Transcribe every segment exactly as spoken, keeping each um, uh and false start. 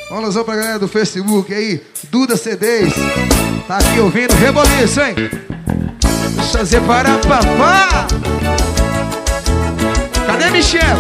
Um alusão pra galera do Facebook aí, Duda C Ds. Tá aqui ouvindo Reboliço, hein? Deixa eu fazer para papá. Cadê Michel?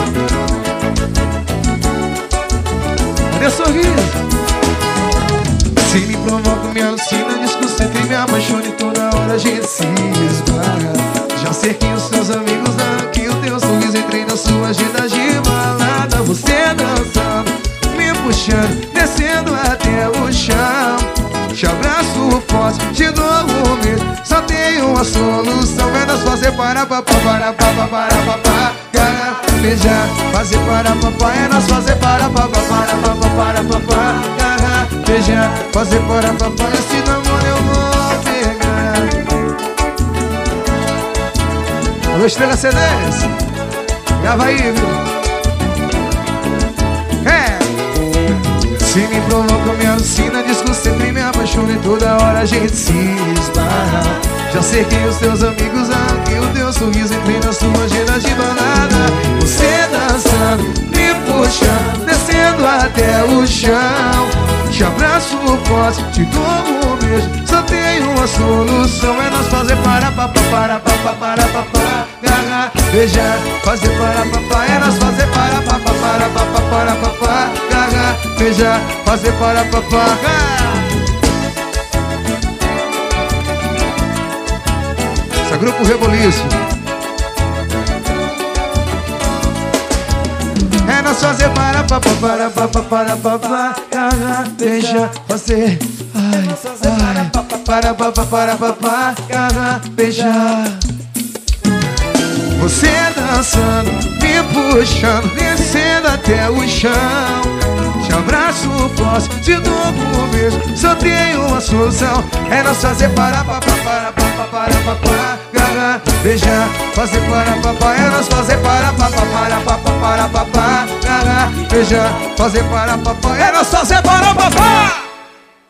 Cadê sorriso? Se me provoca, me alucina, discurso entre me apaixone, toda hora a gente se esbarra. Já cerquei os seus amigos aqui, o teu sorriso entrei na sua agenda de balada. Você dançando, me puxando, descendo até o chão. Te abraço forte, te dou um beijo, só tem uma solução. É nós fazer para papá, para papá, para papá, para beijar, fazer para papá. É nós fazer para papá, para papá, para papá, para beijar, fazer para papá. Esse namoro eu vou pegar. Alô, Estrela C Ds, grava aí, viu? É. Se me provoca, me alucina, disco sempre me apaixona e toda hora a gente se esbarra. Já cerquei os teus amigos aqui, o teu sorriso entrei na sua agenda de balada. Você dançando, me puxando, descendo até o chão. Te abraço forte, te dou um beijo, só tem uma solução. É nós fazer para papá, para papá, para papá, agarrar, beijar, fazer para papá. É nós fazer para papá, para papá, para papá, agarrar, beijar, fazer para papá. Esse é Grupo Reboliço. É nós fazer para papá, para papá, para papá, agarrar, beijar, fazer. Ai, ai, para papá, para papá, agarrar, beijar. Você dançando, me puxando, descendo até o chão. Te abraço forte, te dou um beijo, só tem uma solução. É nós fazer para papá, para papá, para papá, agarrar, beijar, fazer para papá. É nós fazer para papá, para papá, para papá, agarrar, beijar, fazer para papá. É nós fazer para papá.